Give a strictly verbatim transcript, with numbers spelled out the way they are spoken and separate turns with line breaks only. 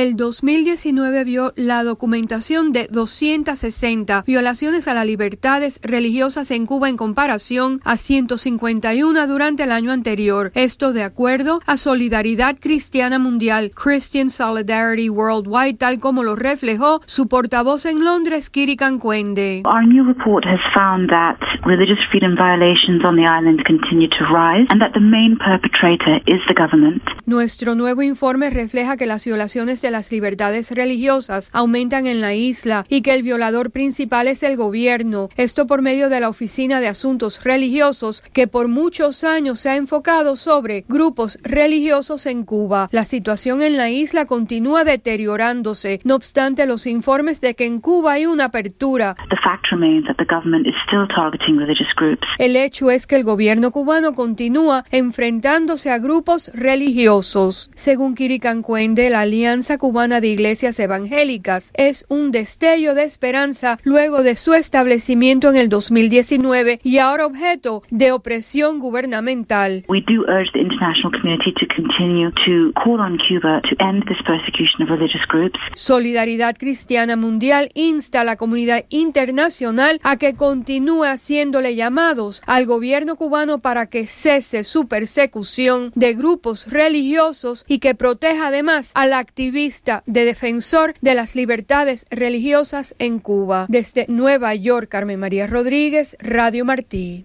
El dos mil diecinueve vio la documentación de doscientas sesenta violaciones a las libertades religiosas en Cuba en comparación a ciento cincuenta y uno durante el año anterior. Esto de acuerdo a Solidaridad Cristiana Mundial, Christian Solidarity Worldwide, tal como lo reflejó su portavoz en Londres, Kiri Cancuende.
Our new report has found that religious freedom violations on the island continue to rise and that the main perpetrator is the government.
Nuestro nuevo informe refleja que las violaciones de las libertades religiosas aumentan en la isla y que el violador principal es el gobierno. Esto por medio de la Oficina de Asuntos Religiosos, que por muchos años se ha enfocado sobre grupos religiosos en Cuba. La situación en la isla continúa deteriorándose, no obstante los informes de que en Cuba hay una apertura.
The fact remains that the government is still targeting religious groups.
El hecho es que el gobierno cubano continúa enfrentándose a grupos religiosos. Según Kiri Cancuende, la Alianza Cubana de Iglesias Evangélicas es un destello de esperanza luego de su establecimiento en el dos mil diecinueve y ahora objeto de opresión gubernamental.
We do urge the international community to continue to call on Cuba to end this persecution of religious groups.
Solidaridad Cristiana Mundial insta a la comunidad internacional a que continúe haciéndole llamados al gobierno cubano para que cese su persecución de grupos religiosos y que proteja además al activista de defensor de las libertades religiosas en Cuba. Desde Nueva York, Carmen María Rodríguez, Radio Martí.